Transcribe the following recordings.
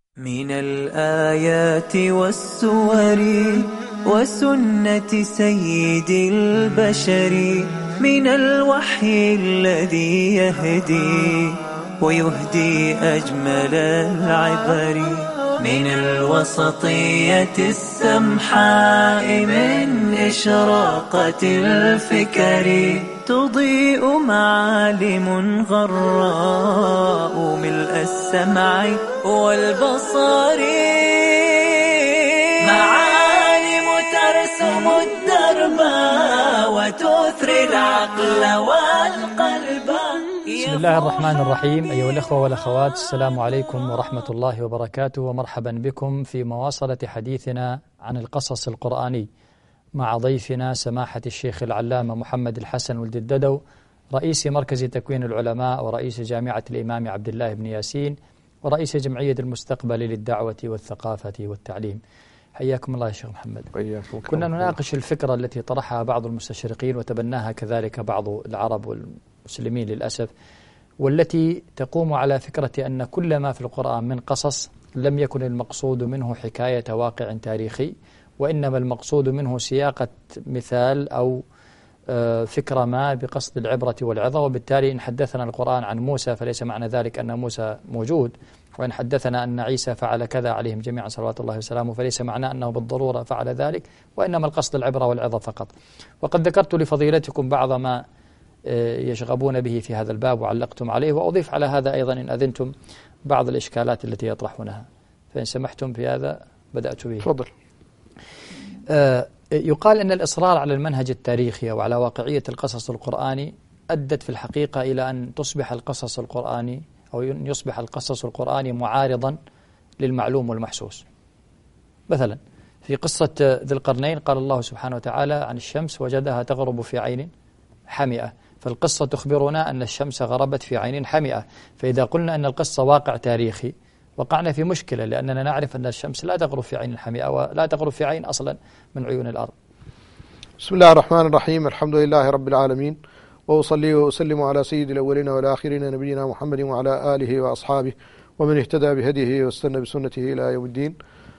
من الآيات والسور وسنة سيد البشر، من الوحي الذي يهدي ويهدي أجمل العبر، من الوسطية السمحاء، من إشراقة الفكر، تضيء معالم غراء ملء السمع والبصر، معالم ترسم الدرب وتثري العقل والقلب. بسم الله الرحمن الرحيم. أيها الأخوة والأخوات، السلام عليكم ورحمة الله وبركاته، ومرحبا بكم في مواصلة حديثنا عن القصص القرآني مع ضيفنا سماحة الشيخ العلامة محمد الحسن ولد الددو، رئيس مركز تكوين العلماء ورئيس جامعة الإمام عبد الله بن ياسين ورئيس جمعية المستقبل للدعوة والثقافة والتعليم. حياكم الله يا شيخ محمد. كنا نناقش الفكرة التي طرحها بعض المستشرقين وتبناها كذلك بعض العرب والمسلمين للأسف، والتي تقوم على فكرة أن كل ما في القرآن من قصص لم يكن المقصود منه حكاية واقع تاريخي، وإنما المقصود منه سياقة مثال أو فكرة ما بقصد العبرة والعظة. وبالتالي إن حدثنا القرآن عن موسى فليس معنى ذلك أن موسى موجود، وإن حدثنا أن عيسى فعل كذا عليهم جميعا صلوات الله وسلامه فليس معنى أنه بالضرورة فعل ذلك، وإنما القصد العبرة والعظة فقط. وقد ذكرت لفضيلتكم بعض ما يشغبون به في هذا الباب وعلقتم عليه، وأضيف على هذا أيضا إن أذنتم بعض الإشكالات التي يطرحونها، فإن سمحتم في هذا بدأت به. تفضل. يقال أن الإصرار على المنهج التاريخي وعلى واقعية القصص القرآني أدت في الحقيقة إلى أن تصبح القصص القرآني أو يصبح القصص القرآني معارضا للمعلوم والمحسوس. مثلا في قصة ذي القرنين قال الله سبحانه وتعالى عن الشمس وجدها تغرب في عين حمئة، فالقصة تخبرنا أن الشمس غربت في عين حمئة. فإذا قلنا أن القصة واقع تاريخي وقعنا في مشكلة، لأننا نعرف أن الشمس لا تغرب في عين حمئة ولا تغرب في عين أصلا من عيون الأرض. بسم الله الرحمن الرحيم. الحمد لله رب العالمين، وأصلي وأسلم على سيد الأولين والآخرين نبينا محمد وعلى آله وأصحابه ومن اهتدى بهديه واستنى بسنته إلى يوم الدين.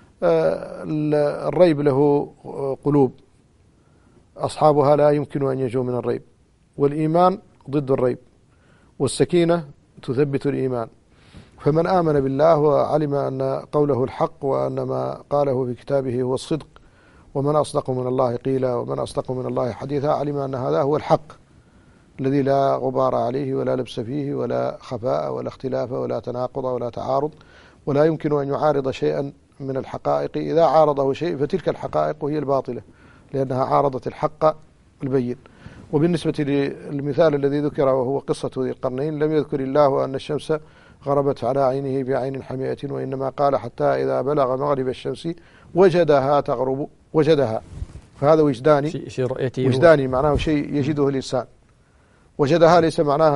الريب له قلوب أصحابها لا يمكن أن ينجوا من الريب، والإيمان ضد الريب، والسكينة تثبت الإيمان. فمن آمن بالله وعلم أن قوله الحق وأن ما قاله في كتابه هو الصدق، ومن أصدق من الله قيلا ومن أصدق من الله حديثا، علم أن هذا هو الحق الذي لا غبار عليه ولا لبس فيه ولا خفاء ولا اختلاف ولا تناقض ولا تعارض، ولا يمكن أن يعارض شيئا من الحقائق. إذا عارضه شيء فتلك الحقائق هي الباطلة، لأنها عارضت الحق البين. وبالنسبة للمثال الذي ذكر وهو قصة ذي القرنين، لم يذكر الله أن الشمس غربت على عينه بعين حمئة، وإنما قال حتى إذا بلغ مغرب الشمس وجدها تغرب، وجدها، فهذا وجداني في رؤيته، وجداني معناه شيء يجده الإنسان. وجدها ليس معناها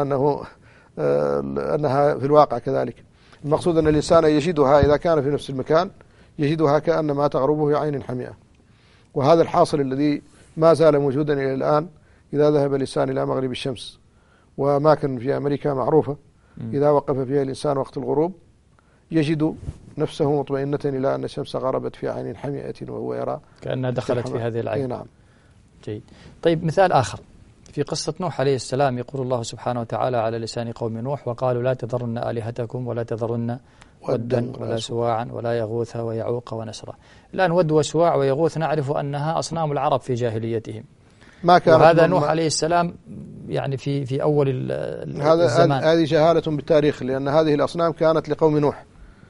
أنها في الواقع كذلك. المقصود أن الإنسان يجدها إذا كان في نفس المكان، يجدها كأنما تغربه في عين حمئة. وهذا الحاصل الذي ما زال موجودا إلى الآن. إذا ذهب الإنسان إلى مغرب الشمس، وأماكن في أمريكا معروفة، إذا وقف فيها الإنسان وقت الغروب يجد نفسه مطمئنة إلى أن الشمس غربت في عين حمئة، وهو يرى كأنها دخلت في هذه العين. نعم. جيد. طيب، مثال آخر في قصة نوح عليه السلام، يقول الله سبحانه وتعالى على لسان قوم نوح: وقالوا لا تذرن آلهتكم ولا تذرن ودا ولا سواعا ولا يغوث ويعوق ونسرا. الآن ود وسواع ويغوث نعرف أنها أصنام العرب في جاهليتهم، وهذا نوح عليه السلام يعني في أول الزمان. هذه جهالة بالتاريخ، لأن هذه الأصنام كانت لقوم نوح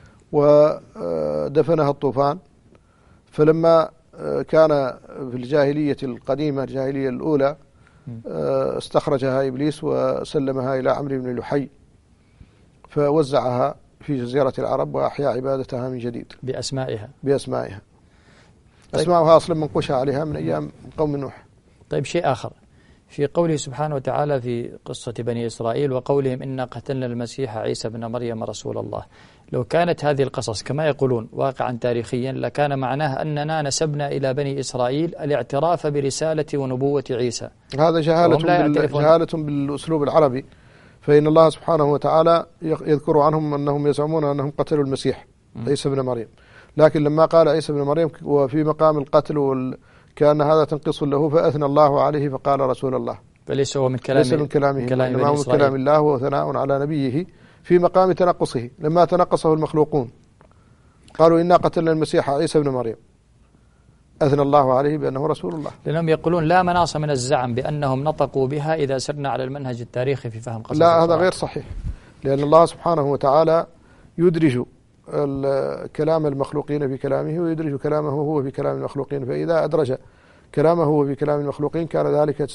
ودفنها الطوفان. فلما كان في الجاهلية القديمة، الجاهلية الأولى، استخرجها إبليس وسلمها إلى عمرو بن لحي، فوزعها في جزيرة العرب وأحيا عبادتها من جديد بأسمائها. طيب. أسماؤها أصلا منقوشة عليها من أيام قوم نوح. طيب، شيء آخر في قوله سبحانه وتعالى في قصة بني إسرائيل وقولهم إنا قتلنا المسيح عيسى بن مريم رسول الله. لو كانت هذه القصص كما يقولون واقعا تاريخيا، لكان معناه أننا نسبنا إلى بني إسرائيل الاعتراف برسالة ونبوة عيسى. هذا جهالة بالأسلوب العربي. فإن الله سبحانه وتعالى يذكر عنهم أنهم يزعمون أنهم قتلوا المسيح، عيسى بن مريم. لكن لما قال عيسى بن مريم وفي مقام القتل كان هذا تنقص له فأثنى الله عليه فقال رسول الله، فليس هو من كلامه، ليس من كلامه، إنما من كلام الله وثناء على نبيه في مقام تنقصه. لما تنقصه المخلوقون قالوا إنا قتلنا المسيح عيسى بن مريم، أثنى الله عليه بأنه رسول الله. لأنهم يقولون لا مناص من الزعم بأنهم نطقوا بها إذا سرنا على المنهج التاريخي في فهم قصص لا، هذا غير صحيح، لأن الله سبحانه وتعالى يدرج كلام المخلوقين في كلامه ويدرج كلامه هو في كلام المخلوقين، فإذا أدرج كلامه هو في كلام المخلوقين كان ذلك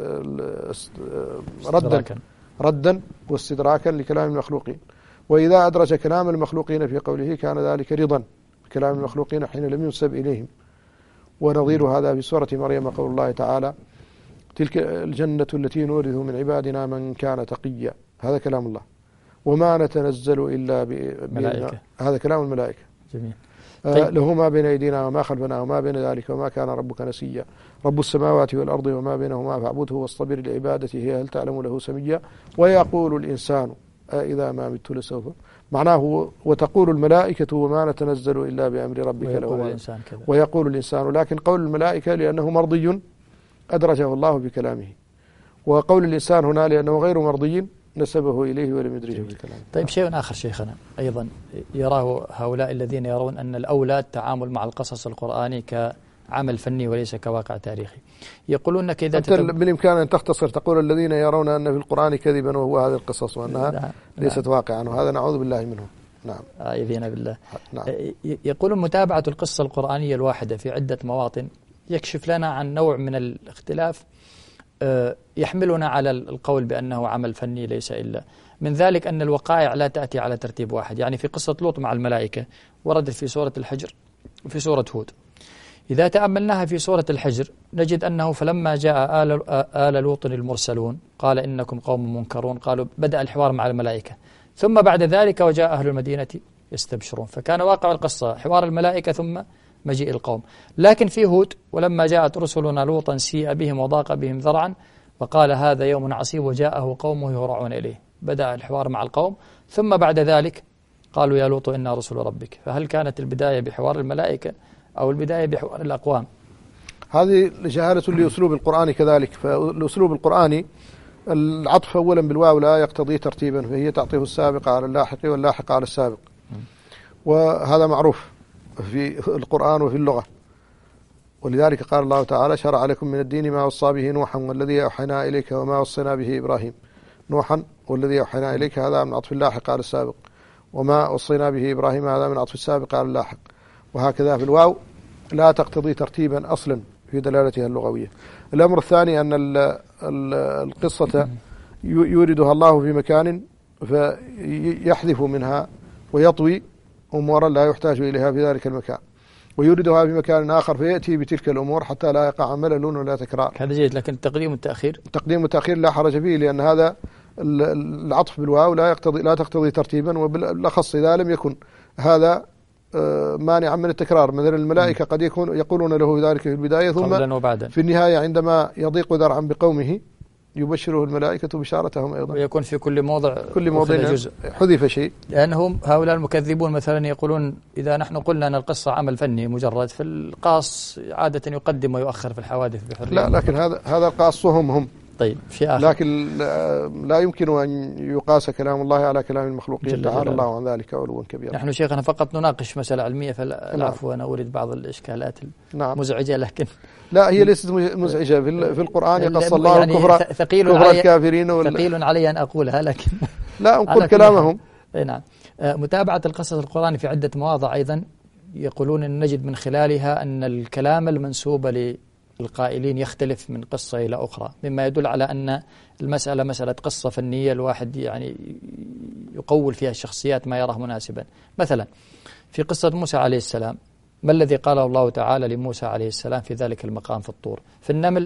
ردا واستدراكا لكلام المخلوقين، وإذا أدرج كلام المخلوقين في قوله كان ذلك رضا كلام المخلوقين حين لم ينسب إليهم. ونظير هذا في سورة مريم قول الله تعالى: تلك الجنة التي نورث من عبادنا من كان تقيا، هذا كلام الله. وما نتنزل إلا ملائكة، هذا كلام الملائكة. جميل. طيب. له ما بين أيدينا وما خلفنا وما بين ذلك وما كان ربك نسيا، رب السماوات والأرض وما بينهما فاعبده واصطبر لعبادته هل تعلم له سميا، ويقول الإنسان إذا ما مت لسوف، معناه وتقول الملائكة وما نتنزل إلا بأمر ربك ويقول الإنسان، لكن قول الملائكة لأنه مرضي أدرجه الله بكلامه، وقول الإنسان هنا لأنه غير مرضي نسبه إليه ولم يدرجه بكلامه. طيب، شيء آخر شيخنا أيضا يراه هؤلاء الذين يرون أن الأولى التعامل مع القصص القرآني كعمل فني وليس كواقع تاريخي، يقولون أنك إذا أنت بالإمكان أن تختصر تقول الذين يرون أن في القرآن كذبا وهو هذه القصص وأنها ليست واقعا، وهذا نعوذ بالله منه. نعم، أعوذ بالله. نعم. يقولون متابعة القصة القرآنية الواحدة في عدة مواطن يكشف لنا عن نوع من الاختلاف يحملنا على القول بأنه عمل فني ليس إلا من ذلك أن الوقائع لا تأتي على ترتيب واحد. يعني في قصة لوط مع الملائكة وردت في سورة الحجر وفي سورة هود، إذا تأملناها في سورة الحجر نجد أنه فلما جاء آل لوط المرسلون قال إنكم قوم منكرون، قالوا بدأ الحوار مع الملائكة، ثم بعد ذلك وجاء أهل المدينة يستبشرون، فكان واقع القصة حوار الملائكة ثم مجيء القوم. لكن في هود ولما جاءت رسلنا لوطا سيء بهم وضاق بهم ذرعا وقال هذا يوم عصيب وجاءه قومه يهرعون إليه، بدأ الحوار مع القوم ثم بعد ذلك قالوا يا لوط إنا رسل ربك. فهل كانت البداية بحوار الملائكة أو البداية بحوار الأقوام؟ هذه جهالة لأسلوب القرآن كذلك. فالأسلوب القرآني العطف أولا بالواو لا يقتضي ترتيبا، فهي تعطف السابق على اللاحق واللاحق على السابق، وهذا معروف في القرآن وفي اللغة. ولذلك قال الله تعالى شرع لكم من الدين ما وصى به نوحا والذي أوحينا إليك وما وصينا به إبراهيم. نوحا والذي أوحينا إليك هذا من عطف اللاحق على السابق، وما وصينا به إبراهيم هذا من عطف السابق على اللاحق، وهكذا في الواو لا تقتضي ترتيبا أصلا في دلالتها اللغوية. الأمر الثاني أن القصة يوردها الله في مكان فيحذف منها ويطوي أمورا لا يحتاج إليها في ذلك المكان، ويوردها في مكان آخر فيأتي بتلك الأمور حتى لا يقع ملل ولا تكرار. هذا جيد. لكن التقديم والتأخير لا حرج فيه، لأن هذا العطف بالواو لا تقتضي ترتيبا، وبالأخص إذا لم يكن هذا مانعا من التكرار. مثل الملائكة قد يقولون له ذلك في البداية ثم في النهاية عندما يضيق ذرعا بقومه يبشره الملائكة بشارتهم أيضا، ويكون في كل موضع جزء حذف شيء. لأنهم هؤلاء المكذبون مثلا يقولون إذا نحن قلنا أن القصة عمل فني مجرد، في القاص عادة يقدم ويؤخر في الحوادث بحرية. لا، لكن هذا القاص هم. طيب، شيء آخر. لكن لا يمكن أن يقاس كلام الله على كلام المخلوقين، تعالى الله عن ذلك علوا كبيرا. نحن شيخنا فقط نناقش مسألة علمية، فالعفو أنا أريد بعض الإشكالات المزعجة. لكن لا، هي ليست مزعجة. في القرآن يقص الله يعني كفر الكافرين ثقيل علي أن أقولها، لكن لا أنقل كلامهم. نعم. متابعة القصص القرآني في عدة مواضع أيضا يقولون أن نجد من خلالها أن الكلام المنسوب للقائلين يختلف من قصة إلى أخرى، مما يدل على أن المسألة مسألة قصة فنية، الواحد يعني يقول فيها الشخصيات ما يراه مناسبا. مثلا في قصة موسى عليه السلام، ما الذي قاله الله تعالى لموسى عليه السلام في ذلك المقام في الطور؟ في النمل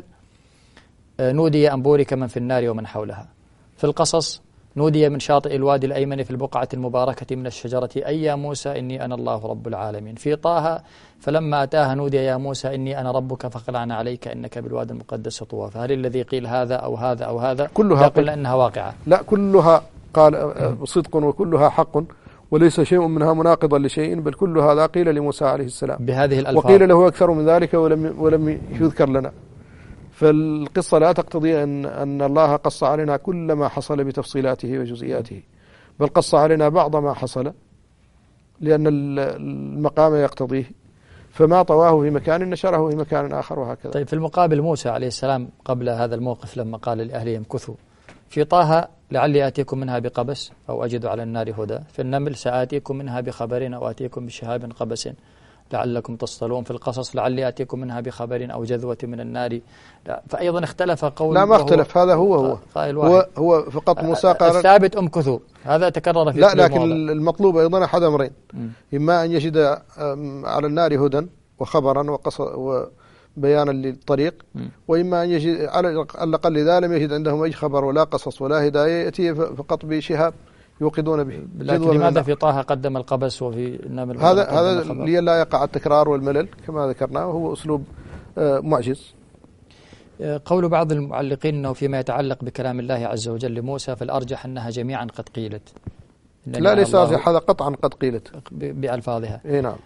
نودي أن بورك من في النار ومن حولها. في القصص نودي من شاطئ الوادي الأيمن في البقعة المباركة من الشجرة أي يا موسى إني أنا الله رب العالمين. في طه فلما أتاها نودي يا موسى إني أنا ربك فاخلعنا عليك إنك بالوادي المقدس طوى. فهل الذي قيل هذا أو هذا أو هذا كلها قلنا أنها واقعة؟ لا، كلها قال صدق وكلها حق، وليس شيء منها مناقضا لشيء، بل كل هذا قيل لموسى عليه السلام بهذه الألفاظ، وقيل له أكثر من ذلك ولم يذكر لنا. فالقصة لا تقتضي أن الله قص علينا كل ما حصل بتفصيلاته وجزئياته، بل قص علينا بعض ما حصل لأن المقام يقتضيه، فما طواه في مكان نشره في مكان آخر وهكذا. طيب في المقابل موسى عليه السلام قبل هذا الموقف لما قال لأهله امكثوا، في طه لعلي آتيكم منها بقبس أو أجد على النار هدى، في النمل سآتيكم منها بخبر أو آتيكم بشهاب قبس لعلكم تصطلون، في القصص لعلي آتيكم منها بخبر أو جذوة من النار. فأيضا اختلف قول. لا ما اختلف، هذا هو فقط موسى قال الثابت امكثوا، هذا تكرر في لا، لكن المطلوب أيضا أحد أمرين، إما أن يجد على النار هدى وخبرا وبيانا للطريق، وإما أن يجد على الأقل إذا لم يجد عندهم أي خبر ولا قصص ولا هداية يأتي فقط بشهاب يوقدون به. لكن لماذا في طه قدم القبس وفي النمل هذا لئلا يقع التكرار والملل كما ذكرنا، وهو أسلوب معجز. قول بعض المعلقين أنه فيما يتعلق بكلام الله عز وجل لموسى فالأرجح أنها جميعا قد قيلت. لا ليس أرجح، هذا قطعا قد قيلت بألفاظها. نعم.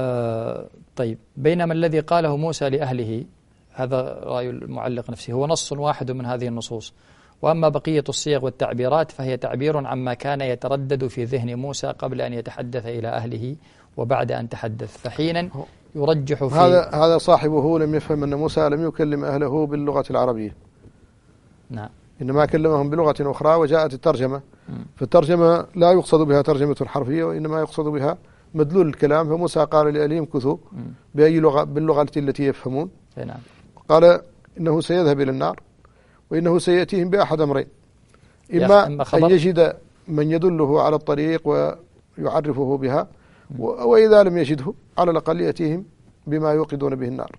طيب بينما الذي قاله موسى لأهله هذا رأي المعلق نفسه هو نص واحد من هذه النصوص، وأما بقية الصيغ والتعبيرات فهي تعبير عما كان يتردد في ذهن موسى قبل أن يتحدث إلى أهله وبعد أن تحدث، فحينا يرجح في هذا صاحبه لم يفهم أن موسى لم يكلم أهله باللغة العربية. نعم. إنما كلمهم بلغة أخرى وجاءت الترجمة، فالترجمة لا يقصد بها ترجمة حرفية وإنما يقصد بها مدلول الكلام. فموسى قال لأهله امكثوا بأي لغة، باللغة التي يفهمون. نعم. قال إنه سيذهب إلى النار وإنه سيأتيهم بأحد أمرين، إما أن يجد من يدله على الطريق ويعرفه بها، وإذا لم يجده على الأقل يأتيهم بما يوقدون به النار.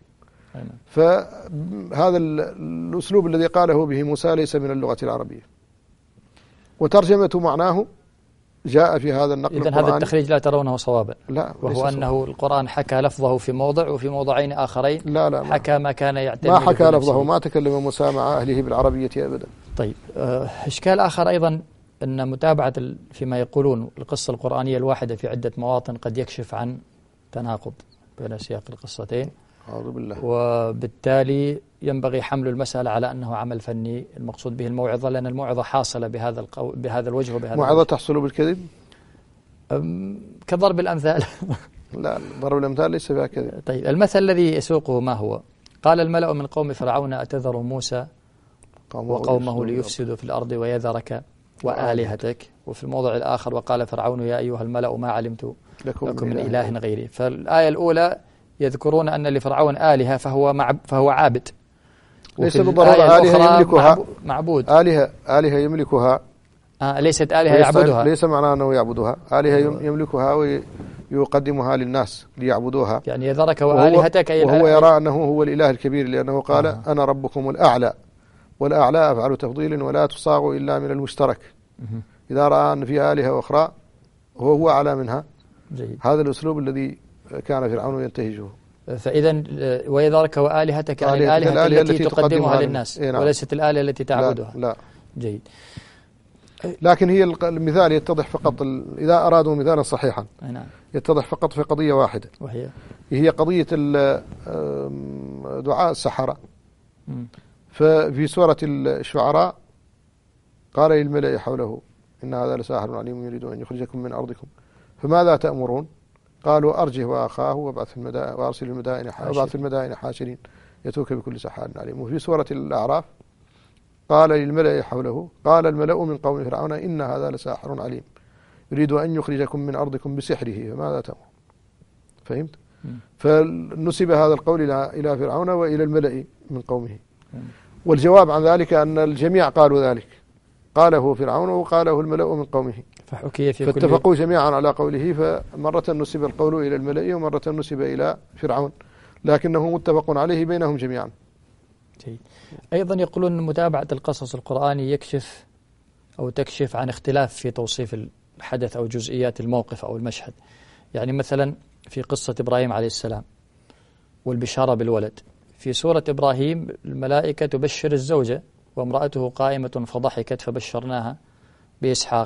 فهذا الأسلوب الذي قاله به موسى ليس من اللغة العربية، وترجمة معناه جاء في هذا النقل القرآني. إذن هذا التخريج لا ترونه صوابا؟ لا، وهو أنه القرآن حكى لفظه في موضع وفي موضعين آخرين. لا حكى ما كان يعتمد، ما حكى لفظه، ما تكلم موسى مع أهله بالعربية أبدا. طيب إشكال آخر أيضا أن متابعة فيما يقولون القصة القرآنية الواحدة في عدة مواطن قد يكشف عن تناقض بين سياق القصتين، أعوذ بالله، وبالتالي ينبغي حمل المسألة على أنه عمل فني المقصود به الموعظة، لأن الموعظة حاصلة بهذا الوجه وبهذا موعظة تحصل بالكذب كضرب الأمثال. لا، ضرب الأمثال ليس فيها كذب. طيب المثل الذي يسوقه ما هو؟ قال الملأ من قوم فرعون أتذر موسى وقومه ليفسدوا في الأرض ويذرك وآلهتك، وفي الموضع الآخر وقال فرعون يا أيها الملأ ما علمت لكم من إله غيري. فالآية الأولى يذكرون أن لفرعون آلهة فهو عابد، ليس بالضرورة آلهة يملكها، معبود. آلهة يملكها، ليست آلهة يعبدها، ليس معناه أنه يعبدها، آلهة يملكها ويقدمها للناس ليعبدوها. يعني يذرك وآلهتك وهو يرى أنه هو الإله الكبير، لأنه قال أنا ربكم الأعلى، والأعلى أفعل تفضيل ولا تصاغ إلا من المشترك. إذا رأى أن في آلهة أخرى هو أعلى منها. جيد. هذا الأسلوب الذي كان فرعون ينتهجه. فإذا ويذرك وآلهتك يعني الآلهة التي تقدمها للناس، وليست الآلهة التي تعبدها. لا. جيد. لكن هي المثال يتضح فقط إذا أرادوا مثالا صحيحا. نعم. يتضح فقط في قضية واحدة، وهي قضية دعاء السحرة. ففي سورة الشعراء قال للملأ حوله إن هذا لساحر عليم يريد أن يخرجكم من أرضكم فماذا تأمرون؟ قالوا أرجه وأخاه وأرسل المدائن حاشرين يتوك بكل سحار عليم. وفي سورة الأعراف قال للملأ حوله قال الملأ من قوم فرعون إن هذا لساحر عليم يريد أن يخرجكم من أرضكم بسحره فماذا تأمرون؟ فهمت؟ فنسب هذا القول إلى فرعون وإلى الملأ من قومه. والجواب عن ذلك أن الجميع قالوا ذلك، قاله فرعون وقاله الملأ من قومه، فحكي في فاتفقوا جميعا على قوله. فمرة نسب القول إلى الملأ ومرة نسب إلى فرعون، لكنه متفق عليه بينهم جميعا. أيضا يقولون متابعة القصص القرآني تكشف عن اختلاف في توصيف الحدث أو جزئيات الموقف أو المشهد. يعني مثلا في قصة إبراهيم عليه السلام والبشارة بالولد، في سورة إبراهيم الملائكة تبشر الزوجة وامرأته قائمة فضحكت فبشرناها بإسحاق،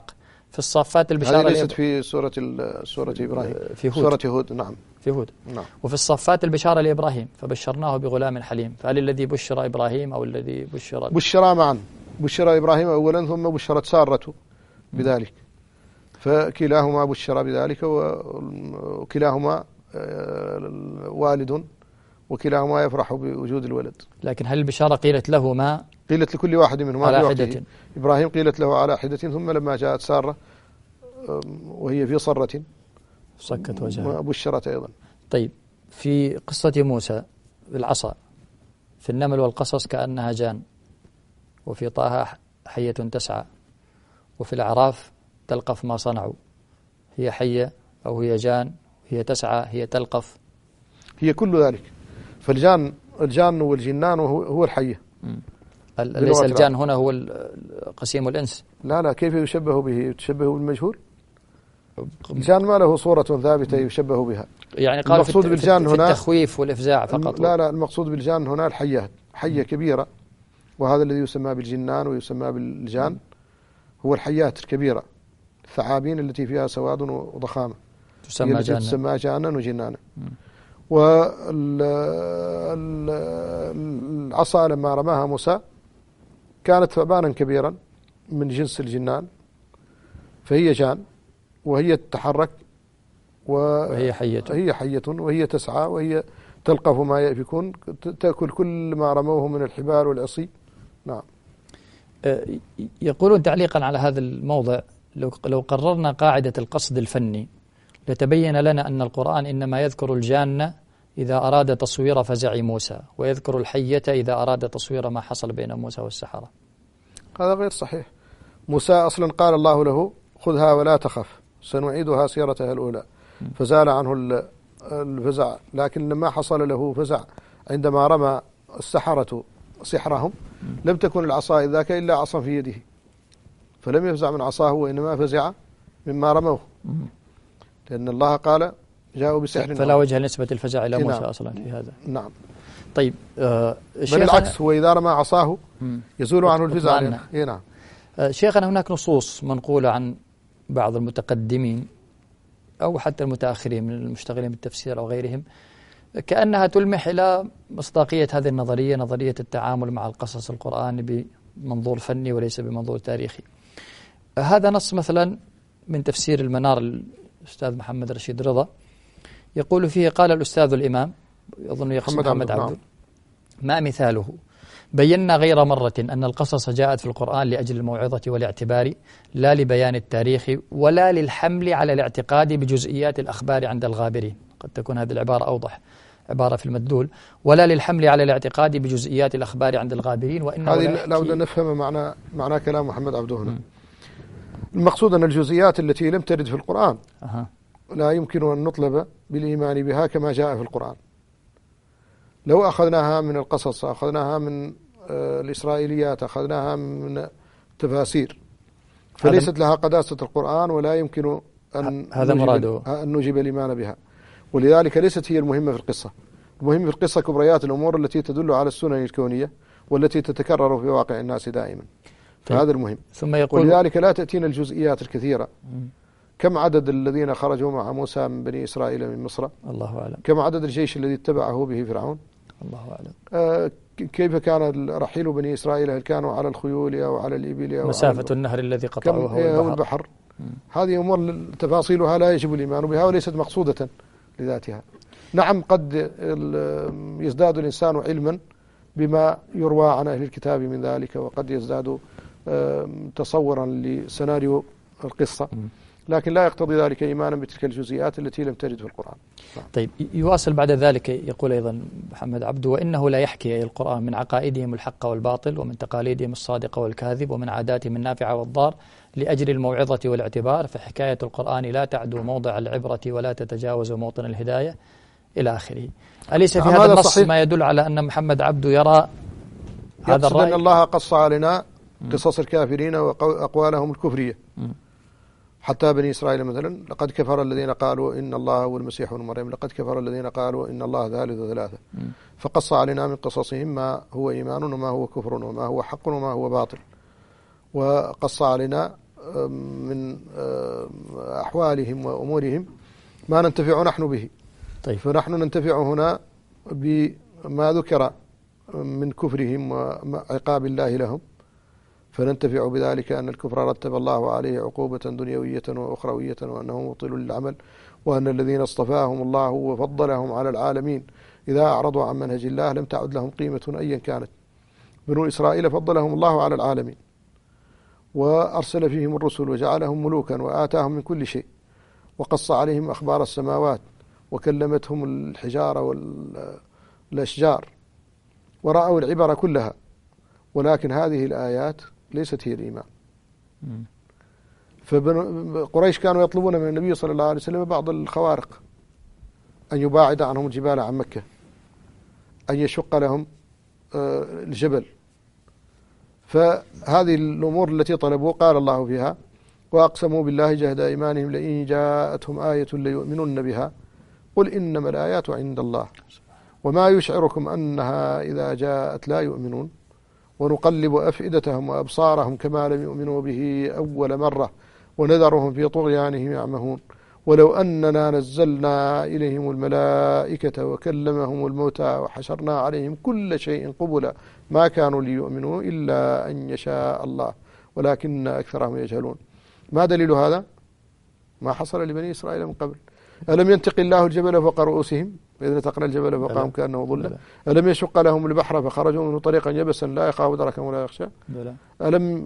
في الصافات البشارة هذه ليست في سورة إبراهيم، في هود. سورة هود، نعم، في هود. نعم. وفي الصافات البشارة لإبراهيم فبشرناه بغلام حليم، فهل الذي بشر إبراهيم أو الذي بشرا معا، بشر إبراهيم أولا ثم بشرت سارة بذلك، فكلاهما بشر بذلك، وكلاهما والد، وكلاهما يفرح بوجود الولد. لكن هل البشارة قيلت له ما؟ قيلت لكل واحد منهما على حدة. إبراهيم قيلت له على حدة، ثم لما جاءت سارة وهي في صرة صكت وجهها بشرت أيضا. طيب، في قصة موسى بالعصا، في النمل والقصص كأنها جان، وفي طه حية تسعى، وفي الأعراف تلقف ما صنعوا، هي حية أو هي جان، هي تسعى، هي تلقف، هي كل ذلك. فالجان والجنان هو الحية. ليس الجان هنا هو قسيم الإنس؟ لا، كيف يشبه به؟ يشبه بالمجهول. الجان ما له صورة ثابتة يشبه بها. يعني قالوا المقصود بالجان في هنا التخويف والإفزاع فقط. لا، المقصود بالجان هنا الحية، حية كبيرة، وهذا الذي يسمى بالجنان ويسمى بالجان هو الحيات الكبيرة، الثعابين التي فيها سواد وضخامة تسمى جانا وجنانا. والعصا لما رماها موسى كانت ثعبانا كبيرا من جنس الجنان، فهي جان، وهي تتحرك، وهي حية، وهي تسعى، وهي تلقف ما يأفكون، تأكل كل ما رموه من الحبال والعصي. نعم. يقولون تعليقا على هذا الموضع، لو قررنا قاعدة القصد الفني لتبين لنا أن القرآن إنما يذكر الجان إذا أراد تصوير فزع موسى، ويذكر الحية إذا أراد تصوير ما حصل بين موسى والسحرة. هذا غير صحيح. موسى أصلا قال الله له خذها ولا تخف سنعيدها سيرتها الأولى، فزال عنه الفزع، لكن لما حصل له فزع عندما رمى السحرة سحرهم لم تكن العصا ذاك إلا عصا في يده، فلم يفزع من عصاه، وإنما فزع مما رموه، لأن الله قال جاءوا بسحر، فلا وجه لنسبة الفزع إلى موسى أصلا في هذا. نعم. طيب، بل العكس، هو إذا رمى عصاه يزول عنه الفزع. نعم. شيخنا، هناك نصوص منقولة عن بعض المتقدمين أو حتى المتأخرين من المشتغلين بالتفسير أو غيرهم كأنها تلمح إلى مصداقية هذه النظرية، نظرية التعامل مع القصص القرآني بمنظور فني وليس بمنظور تاريخي. هذا نص مثلا من تفسير المنار الأستاذ محمد رشيد رضا، يقول فيه: قال الأستاذ الإمام، يظن يقصد محمد عبده، ما مثاله: بينا غير مرة أن القصص جاءت في القرآن لأجل الموعظة والاعتبار، لا لبيان التاريخ ولا للحمل على الاعتقاد بجزئيات الأخبار عند الغابرين. قد تكون هذه العبارة أوضح، عبارة في المدلول: ولا للحمل على الاعتقاد بجزئيات الأخبار عند الغابرين. وإنه هذه لا بد نفهم معنى كلام محمد عبده هنا. المقصود أن الجزئيات التي لم ترد في القرآن لا يمكن أن نطلب بالإيمان بها كما جاء في القرآن. لو أخذناها من القصص، أخذناها من الإسرائيليات، أخذناها من التفاسير، فليست لها قداسة القرآن، ولا يمكن أن نجيب الإيمان بها. ولذلك ليست هي المهمة في القصة. المهم في القصة كبريات الأمور التي تدل على السنن الكونية والتي تتكرر في واقع الناس دائما، فهذا المهم. ثم يقول: ولذلك لا تأتينا الجزئيات الكثيرة. كم عدد الذين خرجوا مع موسى من بني إسرائيل من مصر؟ الله أعلم. كم عدد الجيش الذي اتبعه به فرعون؟ الله أعلم. كيف كان رحيل بني إسرائيل؟ هل كانوا على الخيول أو على الإبل أو مسافة النهر الذي قطعوه هو البحر؟ هذه أمور تفاصيلها لا يجب الإيمان بها وليست مقصودة لذاتها. نعم، قد يزداد الإنسان علما بما يروى عن أهل الكتاب من ذلك، وقد يزداد تصورا لسيناريو القصة، لكن لا يقتضي ذلك إيمانا بتلك الجزئيات التي لم ترد في القرآن. طيب، يواصل بعد ذلك يقول أيضا محمد عبده: وإنه لا يحكي القرآن من عقائدهم الحق والباطل، ومن تقاليدهم الصادق والكاذب، ومن عاداتهم النافعة والضار لأجل الموعظة والاعتبار، فحكاية القرآن لا تعدو موضع العبرة ولا تتجاوز موطن الهداية، إلى آخره. أليس في هذا النص ما يدل على أن محمد عبده يرى هذا الرأي؟ أن الله قص علينا قصص الكافرين وأقوالهم الكفرية، حتى بني إسرائيل مثلا: لقد كفر الذين قالوا إن الله هو المسيح ابن مريم، لقد كفر الذين قالوا إن الله ثالث ثلاثة. فقص علينا من قصصهم ما هو إيمان وما هو كفر وما هو حق وما هو باطل، وقص علينا من أحوالهم وأمورهم ما ننتفع نحن به. طيب. فنحن ننتفع هنا بما ذكر من كفرهم وعقاب الله لهم، فننتفع بذلك أن الكفر رتب الله عليه عقوبة دنيوية وأخروية، وأنه مبطل للعمل، وأن الذين اصطفاهم الله وفضلهم على العالمين إذا أعرضوا عن منهج الله لم تعد لهم قيمة أيا كانت. بنو إسرائيل فضلهم الله على العالمين، وأرسل فيهم الرسل وجعلهم ملوكا وآتاهم من كل شيء، وقص عليهم أخبار السماوات، وكلمتهم الحجارة والأشجار، ورأوا العبر كلها. ولكن هذه الآيات ليست هي الإيمان. فقريش كانوا يطلبون من النبي صلى الله عليه وسلم بعض الخوارق، أن يباعد عنهم الجبال عن مكة، أن يشق لهم الجبل. فهذه الأمور التي طلبوا قال الله فيها: وأقسموا بالله جهد أيمانهم لئن جاءتهم آية ليؤمنن بها قل إنما الآيات عند الله وما يشعركم أنها إذا جاءت لا يؤمنون ونقلب أفئدتهم وأبصارهم كما لم يؤمنوا به أول مرة ونذرهم في طغيانهم يعمهون ولو أننا نزلنا إليهم الملائكة وكلمهم الموتى وحشرنا عليهم كل شيء قبلا ما كانوا ليؤمنوا إلا أن يشاء الله ولكن أكثرهم يجهلون. ما دليل هذا؟ ما حصل لبني إسرائيل من قبل. ألم ينتق الله الجبل فوق رؤوسهم إذ نتقنا الجبل فوقهم كأنه ظلة؟ ألم يشق لهم البحر فخرجوا منه طريقا يبسا لا يخاف دركا ولا يخشى؟ ألم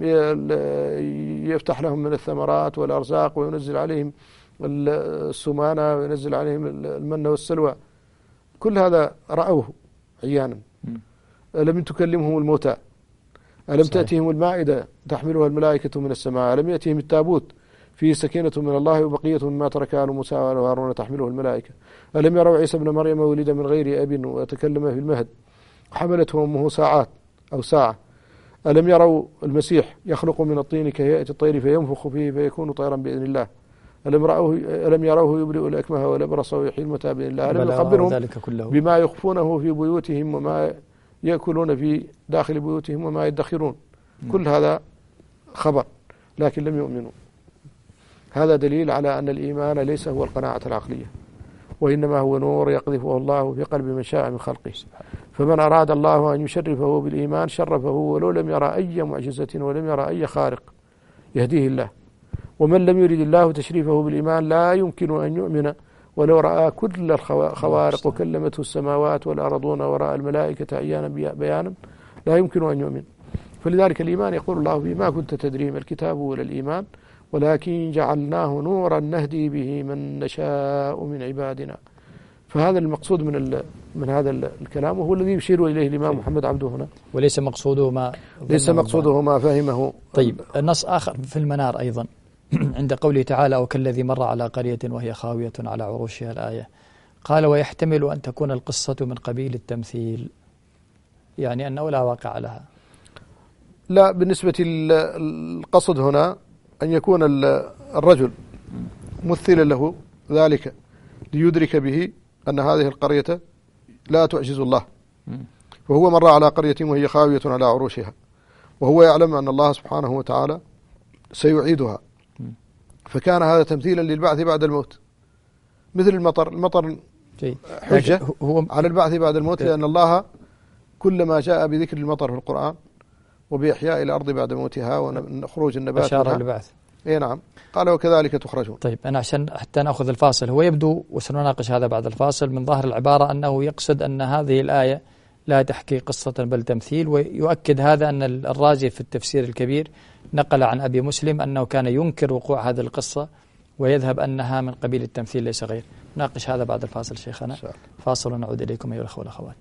يفتح لهم من الثمرات والأرزاق وينزل عليهم السمانة وينزل عليهم المن والسلوى؟ كل هذا رأوه عيانا. ألم تكلمهم الموتى؟ ألم تأتيهم المائدة تحملها الملائكة من السماء؟ ألم يأتيهم التابوت فيه سكينة من الله وبقية مما ترك آل موسى وهارون تحمله الملائكة؟ ألم يروا عيسى ابن مريم ولد من غير أب وتكلم في المهد حملته أمه ساعات أو ساعة؟ ألم يروا المسيح يخلق من الطين كهيئة الطير فينفخ فيه فيكون طيرا بإذن الله؟ ألم يروه يبرئ الأكمه والأبرص ويحيي الموتى بإذن الله؟ ألم يخبرهم بما يخفونه في بيوتهم وما يأكلون في داخل بيوتهم وما يدخرون؟ كل هذا خبر لكن لم يؤمنوا. هذا دليل على أن الإيمان ليس هو القناعة العقلية، وإنما هو نور يقذفه الله في قلب من شاء من خلقه. فمن أراد الله أن يشرفه بالإيمان شرفه ولو لم يرى أي معجزة ولم يرى أي خارق يهديه الله. ومن لم يرد الله تشريفه بالإيمان لا يمكن أن يؤمن ولو رأى كل الخوارق وكلمته السماوات والأرضون ورأى الملائكة عيانا بيانا لا يمكن أن يؤمن. فلذلك الإيمان يقول الله فيه: ما كنت تدري ما الكتاب ولا الإيمان ولكن جعلناه نورا نهدي به من نشاء من عبادنا. فهذا المقصود من هذا الكلام، وهو الذي يشير إليه الإمام محمد عبده هنا. وليس مقصوده ما فهمه. طيب، النص آخر في المنار أيضا عند قوله تعالى: وكالذي مر على قرية وهي خاوية على عروشها، الآية قال: ويحتمل أن تكون القصة من قبيل التمثيل، يعني أنه لا واقع لها. لا، بالنسبة القصد هنا أن يكون الرجل مثلا له ذلك ليدرك به أن هذه القرية لا تعجز الله، وهو مر على قرية وهي خاوية على عروشها، وهو يعلم أن الله سبحانه وتعالى سيعيدها، فكان هذا تمثيلا للبعث بعد الموت، مثل المطر حجة على البعث بعد الموت، لأن الله كلما جاء بذكر المطر في القرآن وبإحياء الأرض بعد موتها وخروج النبات أشار للبعث. اي نعم، قال: وكذلك تخرجون. طيب، أنا عشان حتى نأخذ الفاصل، هو يبدو وسنناقش هذا بعد الفاصل من ظاهر العبارة أنه يقصد أن هذه الآية لا تحكي قصة بل تمثيل، ويؤكد هذا أن الرازي في التفسير الكبير نقل عن أبي مسلم أنه كان ينكر وقوع هذه القصة ويذهب أنها من قبيل التمثيل ليس غير. ناقش هذا بعد الفاصل شيخنا. فاصل ونعود إليكم أيها الأخوة والأخوات.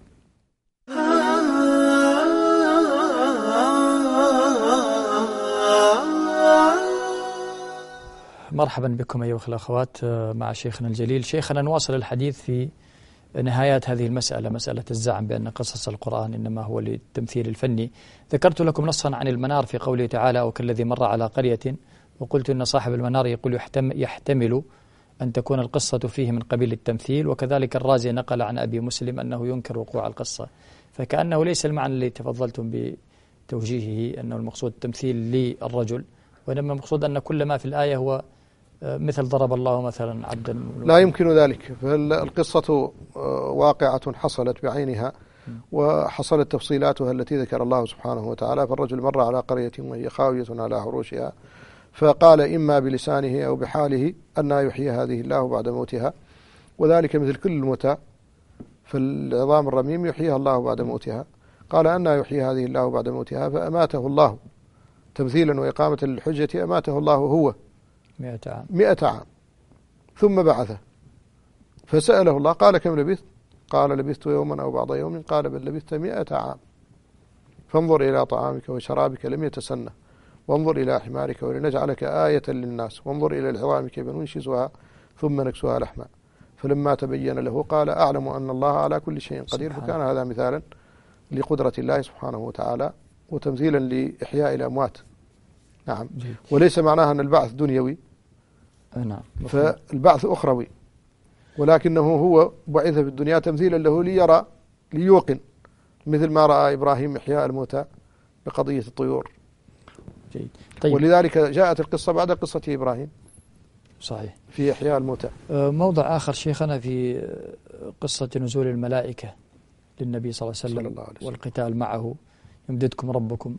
مرحبا بكم أيها الأخوات مع شيخنا الجليل. شيخنا، نواصل الحديث في نهايات هذه المسألة، مسألة الزعم بأن قصص القرآن إنما هو للتمثيل الفني. ذكرت لكم نصا عن المنار في قوله تعالى: وكالذي مر على قرية، وقلت إن صاحب المنار يقول يحتمل أن تكون القصة فيه من قبيل التمثيل، وكذلك الرازي نقل عن أبي مسلم أنه ينكر وقوع القصة، فكأنه ليس المعنى الذي تفضلتم بتوجيهه أنه المقصود التمثيل للرجل، وإنما المقصود أن كل ما في الآية هو مثل ضرب الله مثلا عبدا. لا يمكن ذلك، فالقصة واقعة حصلت بعينها وحصلت تفصيلاتها التي ذكر الله سبحانه وتعالى. فالرجل مر على قرية وهي خاوية على عروشها فقال إما بلسانه أو بحاله أن يحيي هذه الله بعد موتها، وذلك مثل كل الموتى، فالعظام الرميم يحييها الله بعد موتها. قال أن يحيي هذه الله بعد موتها، فأماته الله تمثيلا وإقامة للحجة، أماته الله هو 100 عام ثم بعثه، فسأله الله قال كم لبثت؟ قال لبثت يوما أو بعض يوم، قال بل لبثت 100 عام، فانظر إلى طعامك وشرابك لم يتسنه، وانظر إلى حمارك ولنجعلك آية للناس، وانظر إلى العظام كيف ننشزها ثم نكسوها لحما، فلما تبين له قال أعلم أن الله على كل شيء قدير. فكان هذا مثالا لقدرة الله سبحانه وتعالى وتمثيلا لإحياء الأموات. نعم. وليس معناها أن البعث دنيوي، نعم، فالبعث أخروي، ولكنه هو بعث في الدنيا تمثيلا له ليرى ليوقن، مثل ما رأى إبراهيم إحياء الموتى بقضية الطيور. جيد. طيب. ولذلك جاءت القصة بعد قصة إبراهيم. صحيح. في إحياء الموتى. موضع آخر شيخنا في قصة نزول الملائكة للنبي صلى الله عليه وسلم والقتال معه، يمددكم ربكم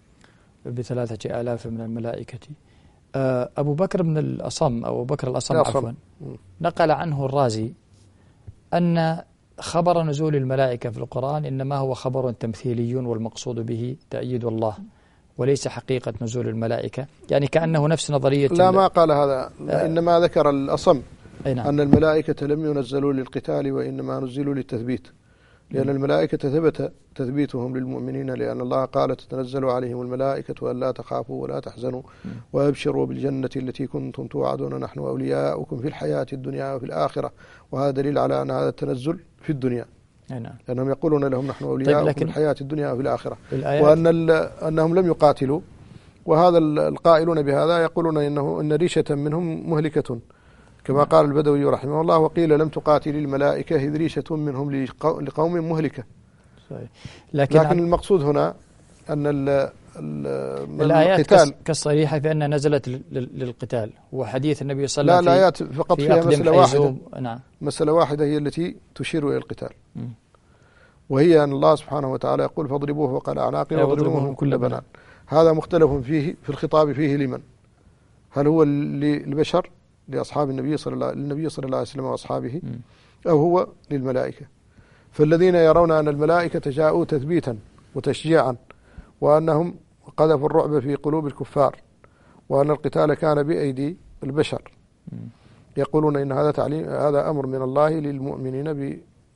ب3,000 من الملائكة. أبو بكر بن الأصم أو أبو بكر الأصم عفوا نقل عنه الرازي أن خبر نزول الملائكة في القرآن إنما هو خبر تمثيلي، والمقصود به تأييد الله وليس حقيقة نزول الملائكة، يعني كأنه نفس نظرية. لا، ما قال هذا، إنما ذكر الأصم أن الملائكة لم ينزلوا للقتال وإنما نزلوا للتثبيت، لأن الملائكة ثبت تثبيتهم للمؤمنين، لأن الله قال تتنزل عليهم الملائكة ألا تخافوا ولا تحزنوا وأبشروا بالجنة التي كنتم توعدون نحن أولياؤكم في الحياة الدنيا وفي الآخرة. وهذا دليل على أن هذا التنزل في الدنيا، لأنهم يقولون لهم نحن أولياؤكم في الحياة الدنيا وفي الآخرة، وأنهم لم يقاتلوا. وهذا القائلون بهذا يقولون إن ريشة منهم مهلكة، كما قال البدوي رحمه الله: وقيل لم تقاتل الملائكة إذ ريشة منهم لقوم مهلكة. لكن المقصود هنا أن الآيات كالصريحة بأنها نزلت للقتال، وحديث النبي صلى الله عليه وسلم. لا، الآيات فقط فيها مسألة واحدة. نعم. مسألة واحدة هي التي تشير إلى القتال، وهي أن الله سبحانه وتعالى يقول: فاضربوه فوق الأعناق واضربوهم كل بنان. هذا مختلف فيه في الخطاب فيه لمن؟ هل هو للبشر لأصحاب النبي صلى الله عليه وسلم وأصحابه، أو هو للملائكة؟ فالذين يرون أن الملائكة جاءوا تثبيتا وتشجيعا، وأنهم قذفوا الرعب في قلوب الكفار، وأن القتال كان بأيدي البشر، يقولون إن هذا أمر من الله للمؤمنين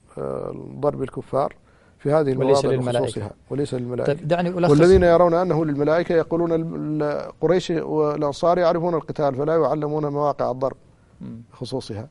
بضرب الكفار في هذه المواضع بخصوصها وليس للملائكة. والذين يرون أنه للملائكة يقولون قريش والأنصار يعرفون القتال فلا يعلمون مواقع الضرب خصوصها.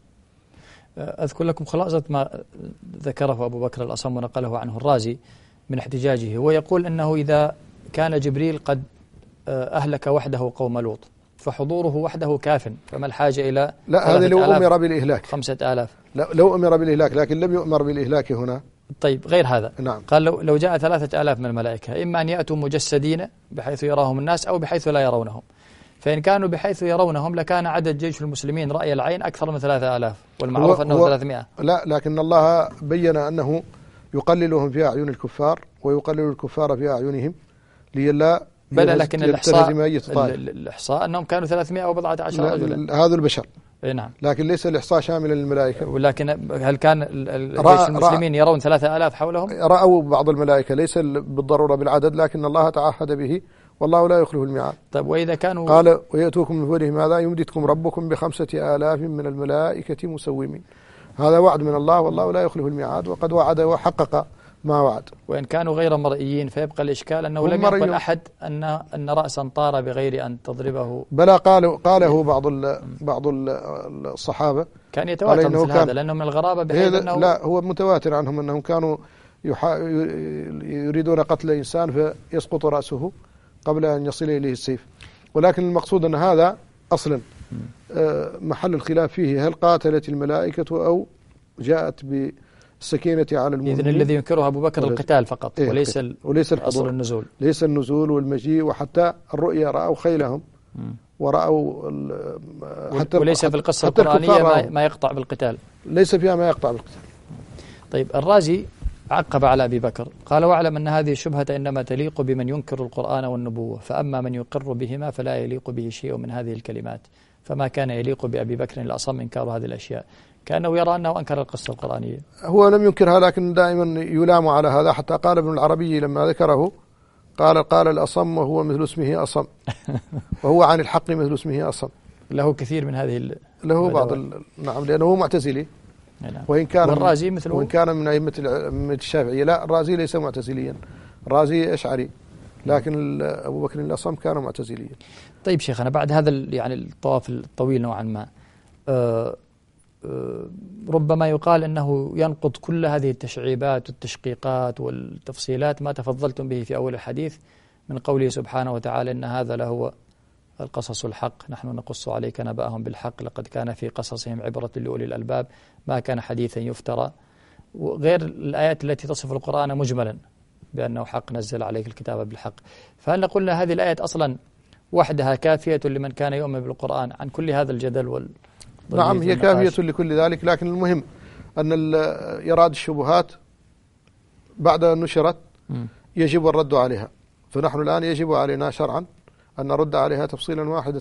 أذكر لكم خلاصة ما ذكره أبو بكر الأصم ونقله عنه الرازي من احتجاجه، ويقول أنه إذا كان جبريل قد أهلك وحده قوم لوط فحضوره وحده كاف، فما الحاجة إلى لا، هذا لو أمر بالإهلاك 5000. لا، لو أمر بالإهلاك، لكن لم يؤمر بالإهلاك هنا. طيب، غير هذا. نعم. قال لو جاء 3000 من الملائكة، إما أن يأتوا مجسدين بحيث يراهم الناس أو بحيث لا يرونهم، فإن كانوا بحيث يرونهم لكان عدد جيش المسلمين رأي العين أكثر من 3000، والمعروف أنه 300. لا، لكن الله بين أنه يقللهم في أعين الكفار ويقلل الكفار في أعينهم ليلا بلى، لكن الإحصاء أنهم كانوا 300 أو 14 رجلا. هذا البشر. نعم. لكن ليس الإحصاء شاملا للملائكة. ولكن هل كان الجيش المسلمين يرون 3000 حولهم؟ رأوا بعض الملائكة، ليس بالضرورة بالعدد، لكن الله تعهد به والله لا يخلف الميعاد. طيب، وإذا كانوا قال: ويأتوكم من فورهم هذا يمددكم ربكم ب5,000 من الملائكة مسومين. هذا وعد من الله والله لا يخلف الميعاد، وقد وعد وحقق ما وعد. وإن كانوا غير مرئيين فيبقى الإشكال أنه لم يقل أحد أن رأسا طار بغير أن تضربه. بلى، قاله بعض الصحابة، كان يتواتر مثل هذا لأنه من الغرابة بحيث أنه لا، هو متواتر عنهم أنهم كانوا يريدون قتل إنسان فيسقط رأسه قبل أن يصل إليه السيف. ولكن المقصود أن هذا أصلا محل الخلاف فيه، هل قاتلت الملائكة أو جاءت بالسكينة على المؤمنين؟ إذن الذي ينكره أبو بكر القتال فقط، وليس أصل النزول. ليس النزول والمجيء، وحتى الرؤيا رأوا خيلهم ورأوا وليس في القصة القرآنية ما يقطع بالقتال، ليس فيها ما يقطع بالقتال. طيب الرازي عقب على أبي بكر قال: واعلم أن هذه الشبهة إنما تليق بمن ينكر القرآن والنبوة، فأما من يقر بهما فلا يليق به شيء من هذه الكلمات، فما كان يليق بأبي بكر الأصم إنكار هذه الأشياء، كأنه يرى أنه أنكر القصة القرآنية. هو لم ينكرها، لكن دائما يلام على هذا، حتى قال ابن العربي لما ذكره قال الأصم وهو مثل اسمه أصم وهو عن الحق مثل اسمه أصم. له كثير من هذه له بعض نعم، لأنه معتزلي. نعم. وإن كان والرازي مثله، وإن كان من أئمة الشافعية. لا، الرازي ليس معتزليا، الرازي أشعري، لكن أبو بكر الأصم كان معتزليا. طيب شيخنا، بعد هذا يعني الطواف الطويل نوعا ما، ربما يقال أنه ينقض كل هذه التشعيبات والتشقيقات والتفصيلات ما تفضلتم به في أول الحديث من قوله سبحانه وتعالى: إن هذا لهو القصص الحق، نحن نقص عليك نبأهم بالحق، لقد كان في قصصهم عبرة لأولي الألباب، ما كان حديثا يفترى، وغير الآيات التي تصف القرآن مجملا بأنه حق، نزل عليك الكتاب بالحق. فهل نقول هذه الآيات أصلا وحدها كافية لمن كان يؤمن بالقرآن عن كل هذا الجدل نعم، هي كافية لكل ذلك، لكن المهم أن إيراد الشبهات بعد أن نشرت يجب الرد عليها، فنحن الآن يجب علينا شرعا أن نرد عليها تفصيلا واحدة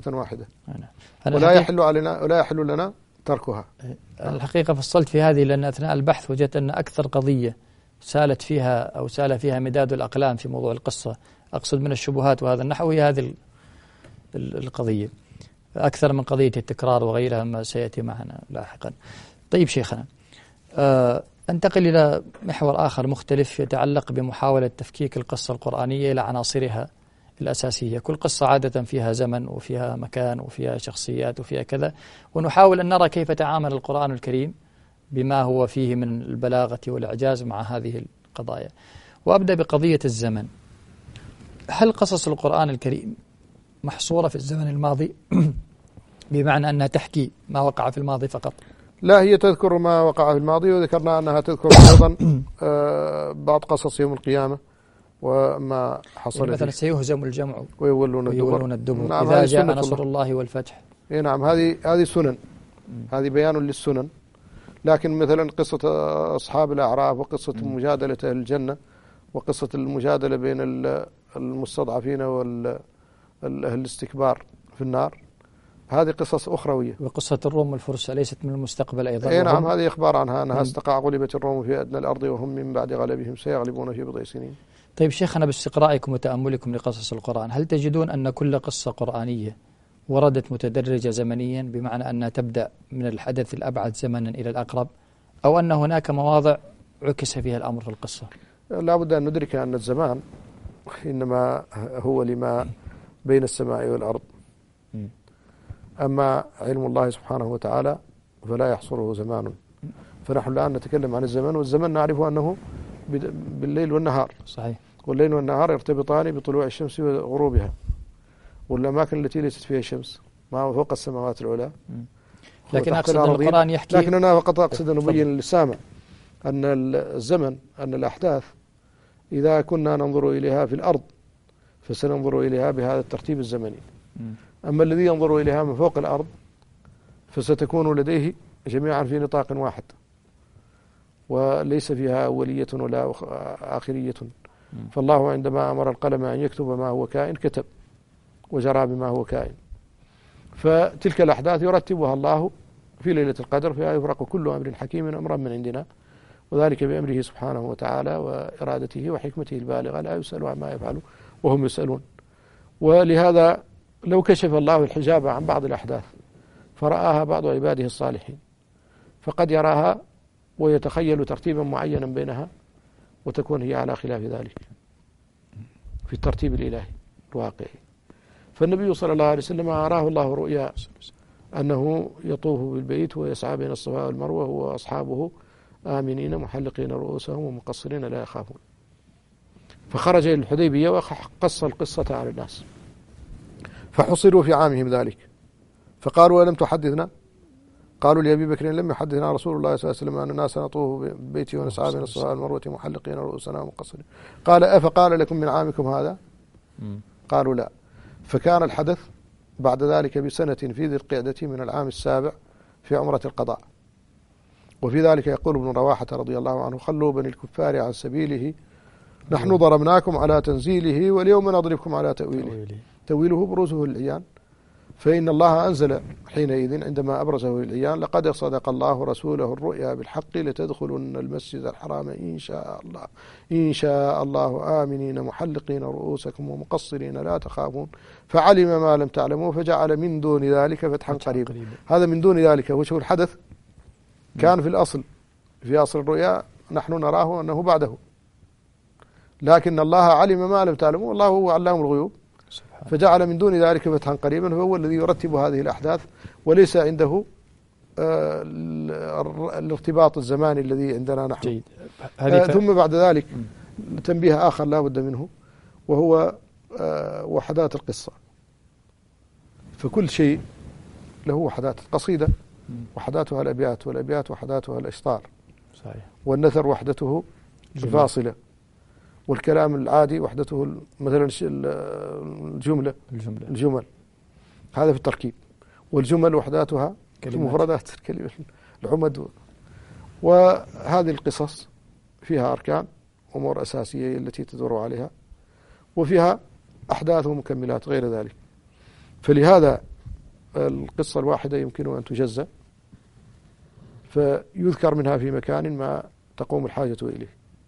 ولا يحل لنا تركها. الحقيقة فصلت في هذه لأن أثناء البحث وجدت أن أكثر قضية سال فيها مداد الأقلام في موضوع القصة، أقصد من الشبهات وهذا النحو، هي هذه القضية أكثر من قضية التكرار وغيرها ما سيأتي معنا لاحقا. طيب شيخنا، أنتقل إلى محور آخر مختلف يتعلق بمحاولة تفكيك القصة القرآنية إلى عناصرها الأساسية. كل قصة عادة فيها زمن وفيها مكان وفيها شخصيات وفيها كذا، ونحاول أن نرى كيف تعامل القرآن الكريم بما هو فيه من البلاغة والإعجاز مع هذه القضايا. وأبدأ بقضية الزمن. هل قصص القرآن الكريم محصورة في الزمن الماضي بمعنى أنها تحكي ما وقع في الماضي فقط؟ لا، هي تذكر ما وقع في الماضي، وذكرنا أنها تذكر أيضا بعض قصص يوم القيامة وما حصل يعني مثلا سيهزم الجمع ويولون الدبر. نعم، إذا جاء نصر الله والفتح. نعم، هذه سنن، هذه بيان للسنن. لكن مثلا قصة أصحاب الأعراف، وقصة مجادلة أهل الجنة، وقصة المجادلة بين المستضعفين والأهل الاستكبار في النار، هذه قصص أخروية. وقصة الروم والفرس ليست من المستقبل أيضا؟ نعم، هذه إخبار عنها أنها غلبت الروم في أدنى الأرض وهم من بعد غلبهم سيغلبون في بضع سنين. طيب شيخنا، باستقرائكم وتأملكم لقصص القرآن، هل تجدون أن كل قصة قرآنية وردت متدرجة زمنيا، بمعنى أنها تبدأ من الحدث الأبعد زمنا إلى الأقرب، أو أن هناك مواضع عكس فيها الأمر في القصة؟ لا بد أن ندرك أن الزمان إنما هو لما بين السماء والأرض، أما علم الله سبحانه وتعالى فلا يحصره زمان. فنحن الآن نتكلم عن الزمن، والزمن نعرف أنه بالليل والنهار. صحيح. والليل والنهار يرتبطان بطلوع الشمس وغروبها، والأماكن التي ليست فيها شمس ما هو فوق السماوات العلى. لكن أقصد القرآن يحكي، لكن أنا فقط أقصد أن نبين للسامع أن الزمن، أن الأحداث إذا كنا ننظر إليها في الأرض فسننظر إليها بهذا الترتيب الزمني، أما الذي ينظر إليها من فوق الأرض فستكون لديه جميعا في نطاق واحد، وليس فيها أولية ولا آخرية. فالله عندما أمر القلم أن يكتب ما هو كائن كتب وجرى بما هو كائن. فتلك الأحداث يرتبها الله في ليلة القدر، فيها يفرق كل أمر حكيم أمرا من عندنا، وذلك بأمره سبحانه وتعالى وإرادته وحكمته البالغة، لا يسأل عما يفعل وهم يسألون. ولهذا لو كشف الله الحجاب عن بعض الأحداث فرآها بعض عباده الصالحين، فقد يراها ويتخيل ترتيبا معينا بينها، وتكون هي على خلاف ذلك في الترتيب الإلهي الواقعي. فالنبي صلى الله عليه وسلم أراه الله رؤيا أنه يطوف بالبيت ويسعى بين الصفا والمروة وأصحابه آمنين محلقين رؤوسهم ومقصرين لا يخافون. فخرج إلى الحديبية وقص القصة على الناس، فحصروا في عامهم ذلك، فقالوا ألم تحدثنا؟ قالوا لأبي بكر لم يحدثنا رسول الله صلى الله عليه وسلم أن الناس نطوف ببيتي ونسعى بين الصفا والمروة محلقين رؤوسنا ومقصرين. قال أفقال لكم من عامكم هذا؟ قالوا لا. فكان الحدث بعد ذلك بسنة في ذي القعدة من العام السابع في عمرة القضاء. وفي ذلك يقول ابن رواحة رضي الله عنه: خلوا بني الكفار عن سبيله، نحن ضربناكم على تنزيله واليوم نضربكم على تأويله بروزه العيان. فإن الله أنزل حينئذ عندما أبرزه العيان: لقد صدق الله رسوله الرؤيا بالحق لتدخلن المسجد الحرام إن شاء الله آمنين محلقين رؤوسكم ومقصرين لا تخافون فعلم ما لم تعلموا فجعل من دون ذلك فتحا قريبا. هذا من دون ذلك وش هو الحدث؟ كان في الأصل في أصل الرؤيا نحن نراه أنه بعده، لكن الله علم ما لم تعلموا، والله هو علام الغيوب، فجعل من دون ذلك فتحا قريبا، فهو الذي يرتب هذه الأحداث وليس عنده الارتباط الزماني الذي عندنا نحن. ثم بعد ذلك تنبيه آخر لا بد منه، وهو وحدات القصة. فكل شيء له وحدات. القصيدة وحداتها الأبيات، والأبيات وحداتها الأشطار، صحيح. والنثر وحدته الفاصلة، والكلام العادي وحدته مثلا الجمل هذا في التركيب، والجمل وحداتها المفردات الكلمة العمد. وهذه القصص فيها أركان أمور أساسية التي تدور عليها، وفيها أحداث ومكملات غير ذلك. فلهذا القصة الواحدة يمكن أن تجزأ، فيذكر منها في مكان ما تقوم الحاجة إليه.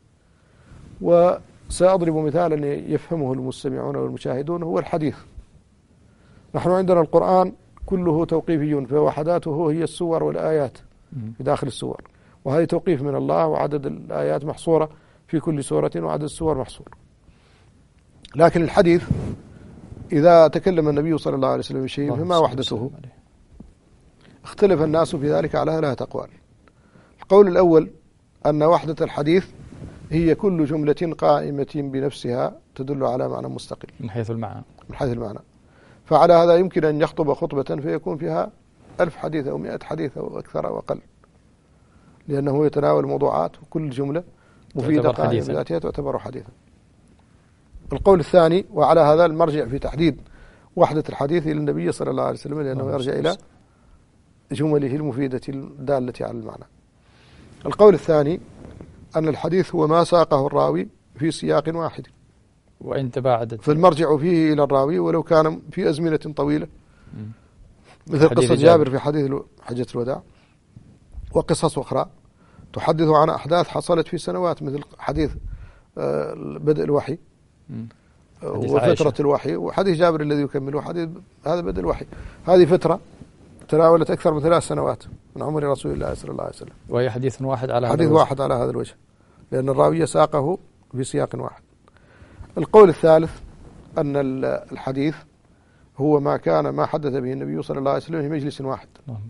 وسأضرب مثالا يفهمه المستمعون والمشاهدون، هو الحديث. نحن عندنا القرآن كله توقيفي، فوحداته هي السور والآيات في داخل السور، وهذه توقيف من الله، وعدد الآيات محصورة في كل سورة وعدد السور محصور. لكن الحديث إذا تكلم النبي صلى الله عليه وسلم بشيء فما وحدته؟ اختلف الناس في ذلك على 3 أقوال. القول الأول أن وحدة الحديث هي كل جملة قائمة بنفسها تدل على معنى مستقل من حيث المعنى. فعلى هذا يمكن أن يخطب خطبة فيكون فيها 1000 حديث أو 100 حديث أو أكثر أو أقل، لأنه يتناول موضوعات، وكل جملة مفيدة قائمة بذاتها تعتبر حديثا. القول الثاني، وعلى هذا المرجع في تحديد وحدة الحديث إلى النبي صلى الله عليه وسلم، لأنه يرجع إلى جمله المفيدة الدالة على المعنى. القول الثاني أن الحديث هو ما ساقه الراوي في سياق واحد، وإن تباعدت، فالمرجع فيه إلى الراوي ولو كان في أزمنة طويلة، مثل قصة جابر في حديث حجة الوداع، وقصص أخرى تحدث عن أحداث حصلت في سنوات، مثل حديث بدء الوحي وفترة الوحي، وحديث جابر الذي يكمله حديث هذا بدء الوحي. هذه فترة تناولت أكثر من 3 سنوات من عمر رسول الله صلى الله عليه وسلم، وهي حديث واحد على هذا الوجه، لأن الراوي ساقه في سياق واحد. القول الثالث أن الحديث هو ما حدث به النبي صلى الله عليه وسلم في مجلس واحد،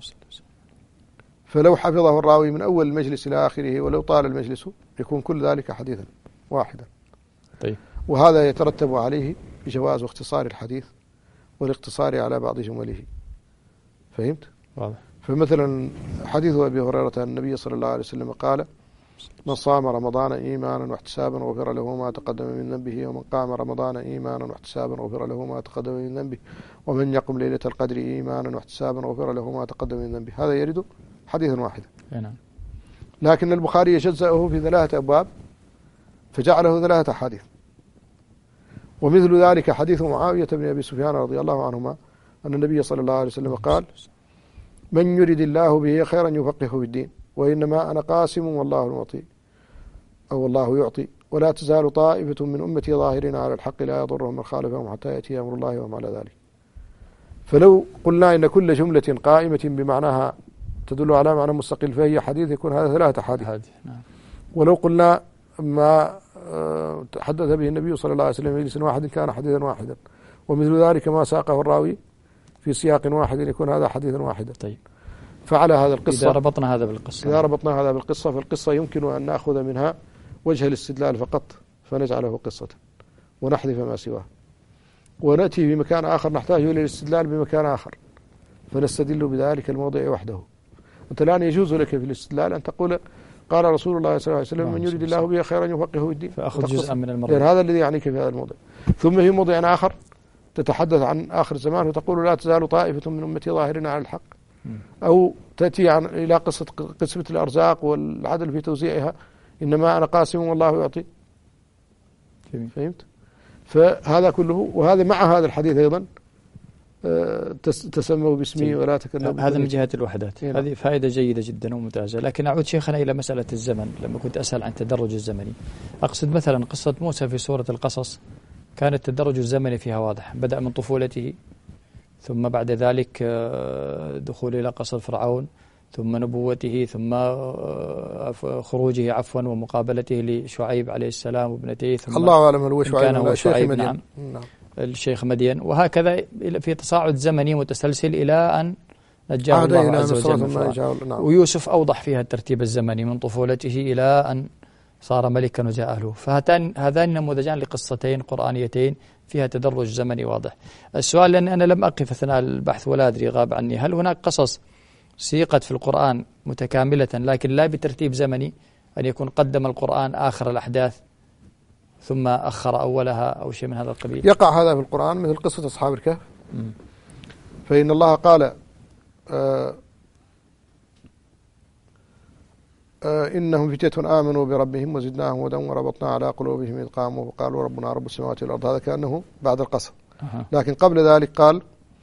فلو حفظه الراوي من أول المجلس إلى آخره ولو طال المجلس يكون كل ذلك حديثا واحدا. طيب. وهذا يترتب عليه جواز اختصار الحديث والاقتصار على بعض جمله. فهمت؟ واضح. فمثلا حديث أبي هريرة أن النبي صلى الله عليه وسلم قال: من صام رمضان إيمانا واحتسابا غفر له ما تقدم من ذنبه، ومن قام رمضان إيمانا واحتسابا غفر له ما تقدم من ذنبه، ومن يقم ليلة القدر إيمانا واحتسابا غفر له ما تقدم من ذنبه. هذا يرد حديثا واحدا. نعم. لكن البخاري جزأه في 3 أبواب فجعله 3 أحاديث. ومثل ذلك حديث معاوية بن أبي سفيان رضي الله عنهما أن النبي صلى الله عليه وسلم قال: من يرد الله به خيرا يفقهه في الدين، وإنما أنا قاسم والله المعطي أو الله يعطي، ولا تزال طائفة من أمتي ظاهرين على الحق لا يضرهم من خالفهم حتى يأتي أمر الله وهم على ذلك. فلو قلنا إن كل جملة قائمة بمعناها تدل على معنى مستقل فهي حديث، يكون هذا 3 أحاديث. ولو قلنا ما تحدث به النبي صلى الله عليه وسلم مجلس واحد كان حديثا واحدا، ومثل ذلك ما ساقه الراوي في سياق واحد يكون هذا حديثا واحدا. طيب. فعلى هذا القصة، إذا ربطنا هذا بالقصة فالقصة يمكن أن نأخذ منها وجه الاستدلال فقط فنجعله قصة ونحذف ما سواه، ونأتي في مكان آخر نحتاج إلى الاستدلال بمكان آخر فنستدل بذلك الموضع وحده. أنت الآن يجوز لك في الاستدلال أن تقول قال رسول الله صلى الله عليه وسلم: من يريد الله به خيرا يفقهه في الدين، فأخذ جزءا من الموضوع، يعني هذا الذي يعنيك في هذا الموضع. ثم في موضع آخر تتحدث عن آخر الزمان وتقول لا تزال طائفة من أمتي ظاهرين على الحق، أو تأتي إلى قصة قسمة الأرزاق والعدل في توزيعها، إنما أنا قاسم والله يعطي. فهمت؟ فهذا كله، وهذا مع هذا الحديث أيضا تسموا باسمي ولا تكلموا. هذا من جهة الوحدات. هذه فائدة جيدة جدا وممتازة. لكن أعود شيخنا إلى مسألة الزمن. لما كنت أسأل عن التدرج الزمني، أقصد مثلا قصة موسى في سورة القصص، كان التدرج الزمني فيها واضح، بدأ من طفولته، ثم بعد ذلك دخول إلى قصر فرعون، ثم نبوته، ثم خروجه ومقابلته لشعيب عليه السلام وابنتيه، ثم الله أعلم هو شعيب كان هو شعيب نعم الشيخ مدين، وهكذا في تصاعد زمني متسلسل إلى أن نجاه الله عز وجل. ويوسف أوضح فيها الترتيب الزمني من طفولته إلى أن صار ملكا وجاء أهله. فهذان نموذجان لقصتين قرآنيتين فيها تدرج زمني واضح. السؤال، لأن أنا لم أقف أثناء البحث ولا أدري، غاب عني، هل هناك قصص سيقت في القرآن متكاملة لكن لا بترتيب زمني، أن يكون قدم القرآن آخر الأحداث ثم أخر أولها أو شيء من هذا القبيل؟ يقع هذا في القرآن، مثل قصة أصحاب الكهف. فإن الله قال إنهم فتية آمنوا بربهم وزدناهم هدى وربطنا على قلوبهم إذ قاموا وقالوا ربنا رب السماوات والأرض. هذا كأنه بعد القصر. لكن قبل ذلك قال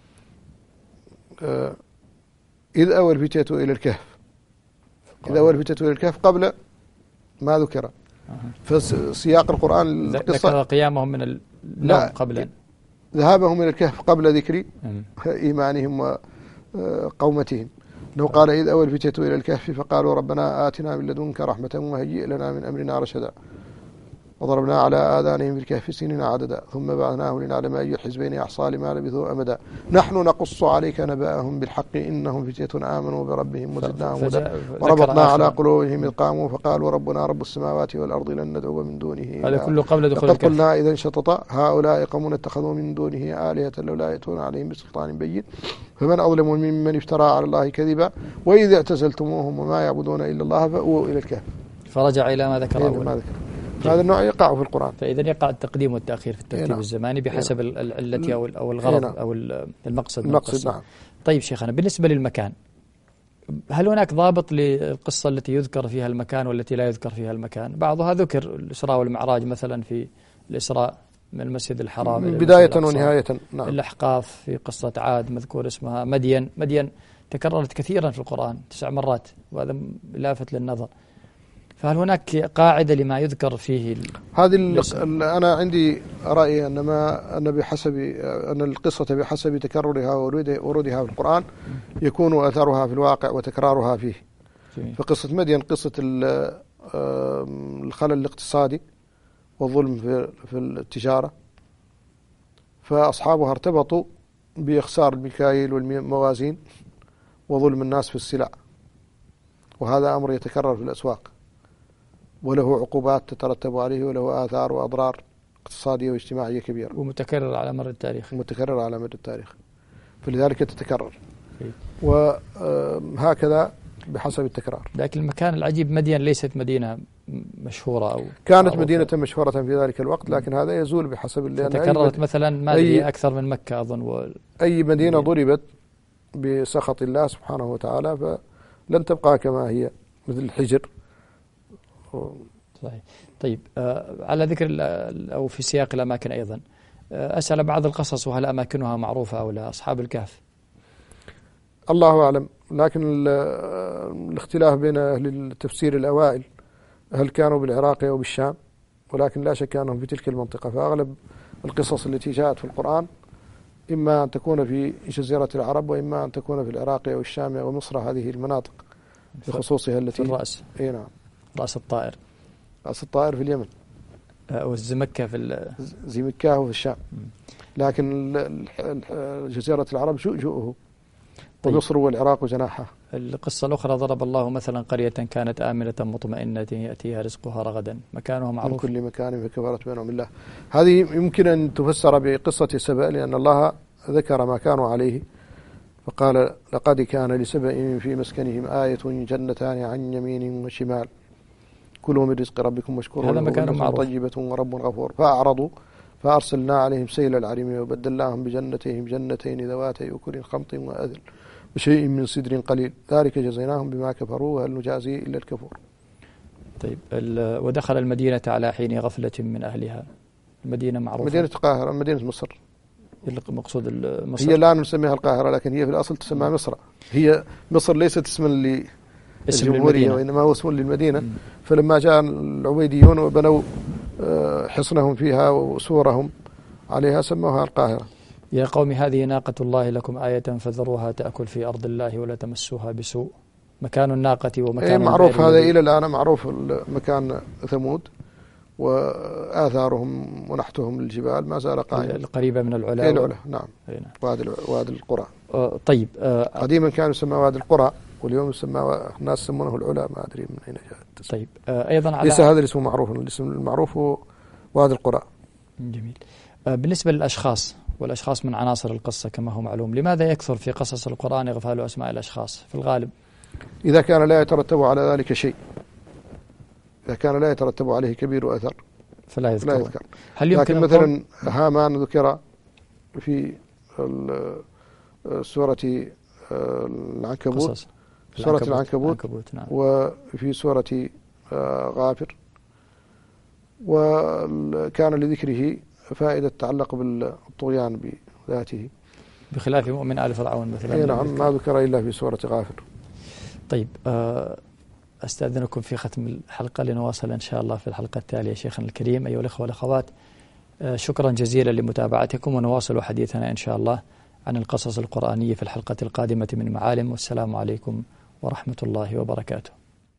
إذ أوى الفتية إلى الكهف. إذ أوى الفتية إلى الكهف قبل ما ذكر. فسياق القرآن ذكر قيامهم من النوم قبل ذهابهم إلى الكهف قبل ذكر إيمانهم وقومتهم. أنه قال إذ أوى الفتية إلى الكهف فقالوا ربنا آتنا من لدنك رحمة وهيئ لنا من أمرنا رشدا وضربنا على آذانهم في الكهف سنين عددا ثم بعثناه لنعلم أي الحزبين أحصى لما لبثوا أمدا نحن نقص عليك نبأهم بالحق إنهم فتية آمنوا بربهم وزدناهم هدى وربطنا على قلوبهم إذ قاموا فقالوا ربنا رب السماوات والأرض لن ندعو من دونه. هذا كله قبل دخول الكهف. قلنا إذا انشطط هؤلاء قوم اتخذوا من دونه آلهة لولا يأتون عليهم بسلطان بين فمن أظلم ممن افترى على الله كذبا وإذا اعتزلتموهم وما يعبدون إلا الله فأووا إلى الكهف. فرجع إلى ما ذكر أولا. هذا النوع يقع في القرآن. فإذا يقع التقديم والتأخير في الترتيب الزماني بحسب العلة أو الغرض أو المقصد. نعم. طيب شيخنا، بالنسبة للمكان، هل هناك ضابط للقصة التي يذكر فيها المكان والتي لا يذكر فيها المكان؟ بعضها ذكر الإسراء والمعراج مثلا، في الإسراء من المسجد الحرام بداية ونهاية. نعم. الأحقاف في قصة عاد مذكور اسمها. مدين تكررت كثيرا في القرآن 9 مرات، وهذا لافت للنظر. فهل هناك قاعدة لما يذكر فيه؟ هذه أنا عندي رأي أن القصة بحسب تكررها وورودها في القرآن يكون أثرها في الواقع وتكرارها فيه. فقصة مدين قصة الخلل الاقتصادي والظلم في التجارة، فأصحابها ارتبطوا بإخسار المكاييل والموازين وظلم الناس في السلع، وهذا أمر يتكرر في الأسواق وله عقوبات تترتب عليه وله آثار وأضرار اقتصادية واجتماعية كبيرة ومتكرر على مر التاريخ. فلذلك تتكرر وهكذا بحسب التكرار. لكن المكان العجيب مدين ليست مدينة مشهورة أو كانت مدينة مشهورة في ذلك الوقت، لكن هذا يزول بحسب تكررت مثلا ما أدري أكثر من مكة أظن. أي مدينة ضربت بسخط الله سبحانه وتعالى فلن تبقى كما هي، مثل الحجر. صحيح. طيب على ذكر أو في سياق الأماكن أيضا، أسأل بعض القصص وهل أماكنها معروفة أو لا؟ أصحاب الكهف الله أعلم، لكن الاختلاف بين أهل التفسير الأوائل هل كانوا بالعراق أو بالشام، ولكن لا شك أنهم في تلك المنطقة. فأغلب القصص التي جاءت في القرآن إما أن تكون في جزيرة العرب وإما أن تكون في العراق أو الشام أو مصر، هذه المناطق بخصوصها التي في الرأس. نعم. رأس الطائر في اليمن، والزمكة في زمكاه في الشام، لكن جزيرة العرب شؤه. طيب. ومصر والعراق جناحه. القصة الأخرى ضرب الله مثلا قرية كانت آمنة مطمئنة يأتيها رزقها رغدا مكانها معروف من كل مكان فكفرت بينهم الله. هذه يمكن أن تفسر بقصة سبأ، لأن الله ذكر ما كانوا عليه فقال لقد كان لسبأ في مسكنهم آية جنتان عن يمين وشمال كلوا من رزق ربكم واشكروا له بلدة طيبة ورب غفور فأعرضوا فأرسلنا عليهم سيل العرم وبدلناهم بجنتين ذواتي أكل خمط وأذل وشيء من صدر قليل ذلك جزيناهم بما كفروا هل نجازي إلا الكفور. طيب ودخل المدينة على حين غفلة من أهلها. المدينة معروفة مدينة القاهرة، مدينة مصر، المقصود مصر. هي الآن نسميها القاهرة لكن هي في الأصل تسمى مصر. هي مصر ليست اسما للجمهورية وإنما هو اسم للمدينة. فلما جاء العبيديون وبنوا حصنهم فيها وسورهم عليها سموها القاهرة. يا قوم هذه ناقة الله لكم آية فذروها تأكل في أرض الله ولا تمسوها بسوء. مكان الناقة ومكان معروف هذا إلى الآن، معروف مكان ثمود وآثارهم ونحتهم للجبال ما زال قائما. القريبة من العلا. العلا نعم. وادي القرى. طيب قديما كان يسمى وادي القرى واليوم يسمى الناس يسمونه العلا، ما أدري من أين جاء. طيب أيضا على ليس هذا الاسم معروف، الاسم المعروف هو وادي القرى. جميل. بالنسبة للأشخاص، والأشخاص من عناصر القصة كما هو معلوم، لماذا يكثر في قصص القرآن إغفال أسماء الأشخاص في الغالب؟ إذا كان لا يترتب على ذلك شيء، إذا كان لا يترتب عليه كبير وأثر فلا يذكر. هل يمكن لكن مثلا هامان ذكر في سورة العنكبوت، في سورة العنكبوت نعم. وفي سورة غافر، وكان لذكره فائدة تتعلق بالطغيان بذاته بخلاف مؤمن آل فرعون مثلا. نعم ما ذكر إلا في سورة غافر. طيب أستأذنكم في ختم الحلقة لنواصل إن شاء الله في الحلقة التالية. شيخنا الكريم أيها الأخوة والأخوات، شكرا جزيلا لمتابعتكم، ونواصل حديثنا إن شاء الله عن القصص القرآنية في الحلقة القادمة من معالم. والسلام عليكم ورحمة الله وبركاته.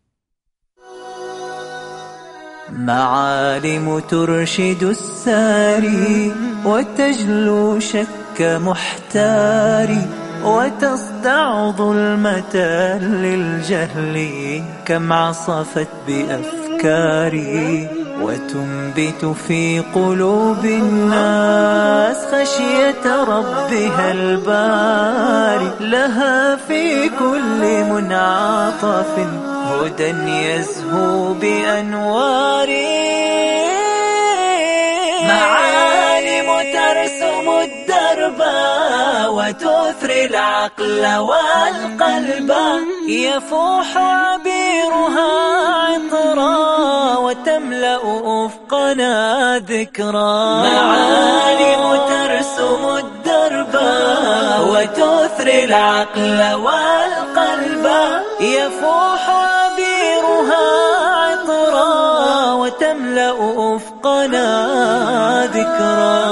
معالم ترشد الساري وتجلو شك محتاري وتصدع ظلمة للجهل كم عصفت بأفكاري وتنبت في قلوب الناس خشية ربها الباري لها في كل منعطف هدى يزهو بأنواره معالم ترسم الدرب وتثري العقل والقلب يفوح عبيرها عطرا وتملأ أفقنا ذكرا معالم ترسم الدرب وتثري العقل والقلب يفوح عبيرها عطرا وتملأ أفقنا ذكرا.